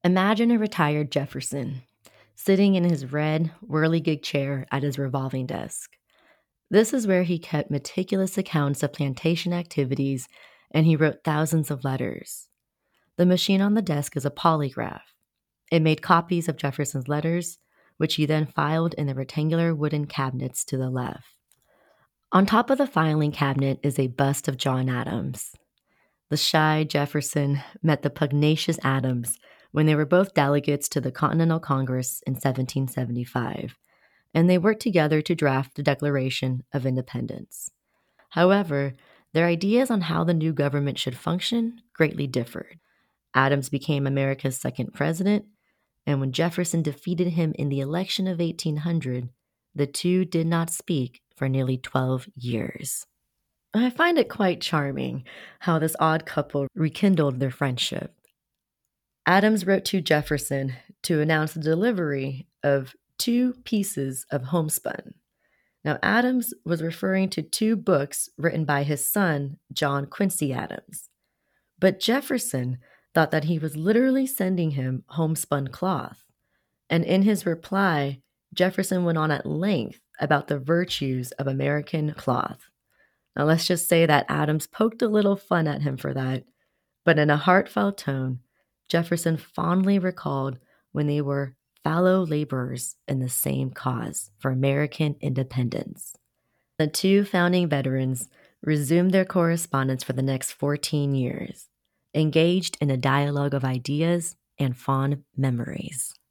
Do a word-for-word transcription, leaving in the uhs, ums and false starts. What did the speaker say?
Imagine a retired Jefferson sitting in his red whirligig chair at his revolving desk. This is where he kept meticulous accounts of plantation activities and he wrote thousands of letters. The machine on the desk is a polygraph. It made copies of Jefferson's letters, which he then filed in the rectangular wooden cabinets to the left. On top of the filing cabinet is a bust of John Adams. The shy Jefferson met the pugnacious Adams when they were both delegates to the Continental Congress in seventeen seventy-five, and they worked together to draft the Declaration of Independence. However, their ideas on how the new government should function greatly differed. Adams became America's second president, and when Jefferson defeated him in the election of eighteen hundred, the two did not speak for nearly twelve years. I find it quite charming how this odd couple rekindled their friendship. Adams wrote to Jefferson to announce the delivery of two pieces of homespun. Now, Adams was referring to two books written by his son, John Quincy Adams. But Jefferson thought that he was literally sending him homespun cloth. And in his reply, Jefferson went on at length about the virtues of American cloth. Now, let's just say that Adams poked a little fun at him for that, but in a heartfelt tone, Jefferson fondly recalled when they were fellow laborers in the same cause for American independence. The two founding veterans resumed their correspondence for the next fourteen years, engaged in a dialogue of ideas and fond memories.